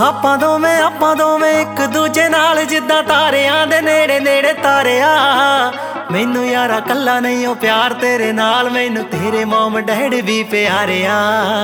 ਆਪਾਂ ਦੋਵੇਂ ਇੱਕ ਦੂਜੇ ਨਾਲ ਜਿੱਦਾਂ ਤਾਰਿਆਂ ਦੇ ਨੇੜੇ ਨੇੜੇ ਤਾਰਿਆ। ਮੈਨੂੰ ਯਾਰਾ ਕੱਲਾ ਨਹੀਂ ਓ ਪਿਆਰ ਤੇਰੇ ਨਾਲ, ਮੈਨੂੰ ਤੇਰੇ ਮਮ ਡੈਡ ਵੀ ਪਿਆਰਿਆ।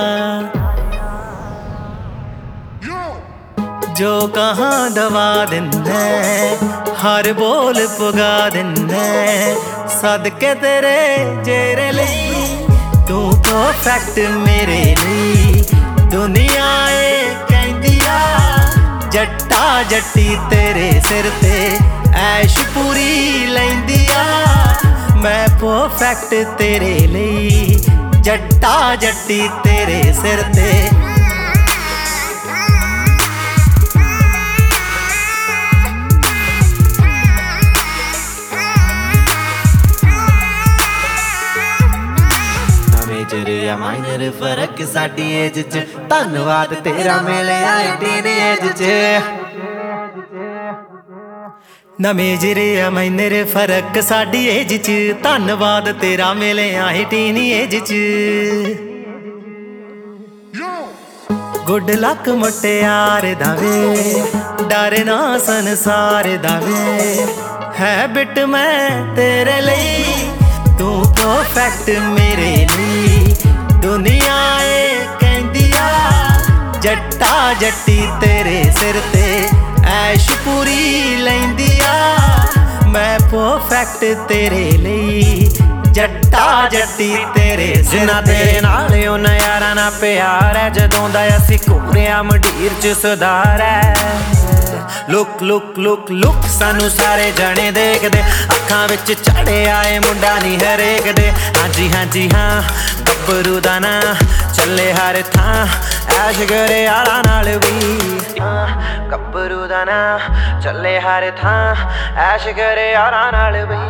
जो कहाँ दवा दिंदे हर बोल पुगा दिंदे, सदके तेरे जेरे लई तू परफेक्ट मेरे लई। दुनिया कहंदिया जट्टा जट्टी तेरे सिर ते ऐश पूरी लैंदिया, मैं परफेक्ट तेरे लई जट्टा जट्टी तेरे सिर ते। मेजर या माइनर फर्क साडी एज च, धन्नवाद तेरा मिलिया टीनेज च। ना मेजर या माइनर फर्क साडी एज च, धन्नवाद तेरा मिलिया टीनेज च। गुड लक मुटियार दावे डर ना संसार दावे, है बिट मैं तेरे लिए तू परफेक्ट मेरे लिए। दुनिया कहंदिया जट्टा जट्टी तेरे सिर ते ऐश पूरी लैंदिया, मैं परफेक्ट तेरे लिए जट्टा जट्टी तेरे सिर ते। तेरे नाल उन्हां यारां नाल प्यार है, जदों दा असीं घूरिया मंडीर च सुधार है। लुक लुक लुक लुक सानू सारे जने देखदे, अखां विच चढ़े आए मुंडा नी हरेक दे। हाँ जी हाँ गब्बरू दा नां चले हर थां, ऐश करे आला नाल भी। गब्बरू दा नां चले हर थां, ऐश करे आला नाल भी।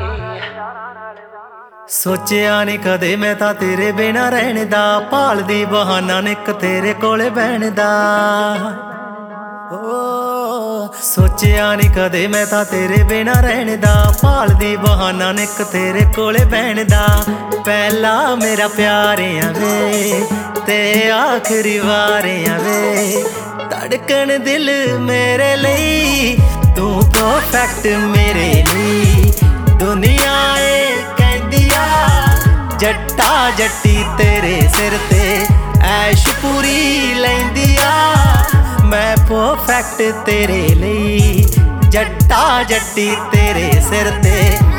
सोचिया नी कदे मैं तां तेरे बिना रहने दा, भालदी बहाना निक तेरे कोले बैण दा। सोचिया नी कदे मैं तां तेरे बिना रहने दा, भालदी बहाना निक तेरे कोले बैण दा। पहला मेरा प्यार वे ते आखिरी वार वे, धड़कन दिल मेरे लिए तू परफेक्ट मेरे लिए। दुनिया कहंदिया जट्टा जट्टी तेरे सिर ते ऐश पूरी लैंदिया, मैं परफेक्ट तेरे लिए जट्टा जट्टी तेरे सिर ते।